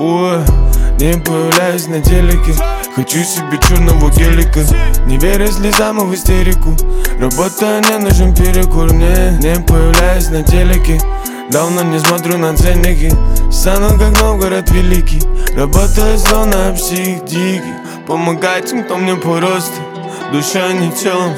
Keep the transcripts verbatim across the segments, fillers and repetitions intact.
Ой, не появляюсь на телеке, хочу себе черного гелика. Не веря слезам и в истерику, работа, не нужен перекур. Не, не появляюсь на телеке, давно не смотрю на ценники. Стану как Новгород великий, работаю словно псих дикий. Помогать тем, кто мне по росту, душой, а не телом.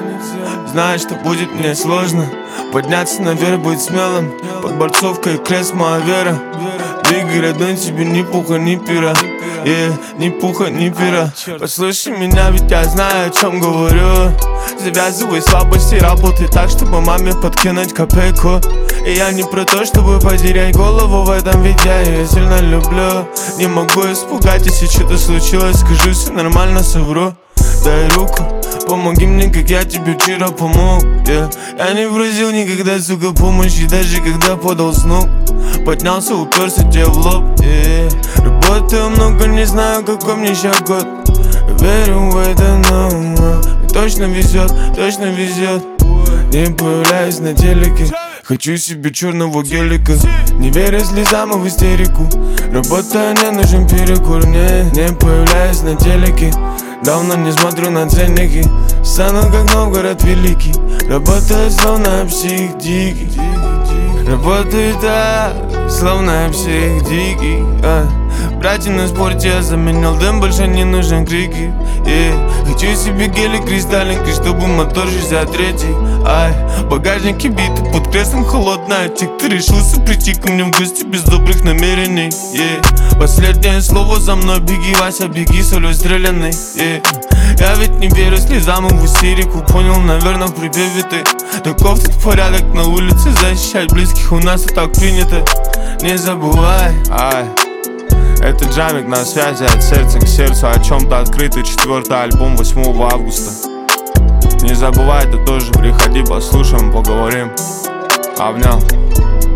Знаю, что будет мне сложно, подняться наверх, быть смелым. Под борцовкой крест, моя вера. Двигай, родной, тебе ни пуха, ни пера. Yeah, ни пуха, ни пера. Послушай меня, ведь я знаю, о чем говорю. Завязывай слабости, работай так, чтобы маме подкинуть копейку. И я не про то, чтобы потерять голову в этом, ведь я ее сильно люблю. Не могу испугать, если что-то случилось, скажу, все нормально, совру. Дай руку, помоги мне, как я тебе вчера помог, yeah. Я не просил никогда, сука, помощи, даже когда подал снук. Поднялся, уперся тебе в лоб, yeah. Работаю много, не знаю, какой мне щас год. Верю в это, но мне точно везет, точно везет. Не появляюсь на телеке, хочу себе черного гелика. Не веря слезам и в истерику, работа, не нужен перекур. Не, не появляюсь на телеке, давно не смотрю на ценники. Стану как Новгород великий, работаю словно псих дикий. Работаю так, словно псих дикий, а. Братья на спорте, я заменил дым, больше не нужен крики, yeah. Хочу себе гелик кристальненький, чтобы мотор шестьдесят третий. Ай, багажники биты, под креслом холодная тик. Ты решился прийти ко мне в гости без добрых намерений, yeah. Последнее слово за мной, беги, Вася, беги, соль стрелянный, yeah. Я ведь не верю слезам и в истерику, понял, наверное, в припеве ты. Таков тут порядок на улице, защищать близких у нас и так принято. Не забывай, ай. Это Джамик на связи, от сердца к сердцу, о чем-то открытый. Четвертый альбом восьмого августа. Не забывай, ты тоже приходи, послушаем, поговорим. Обнял.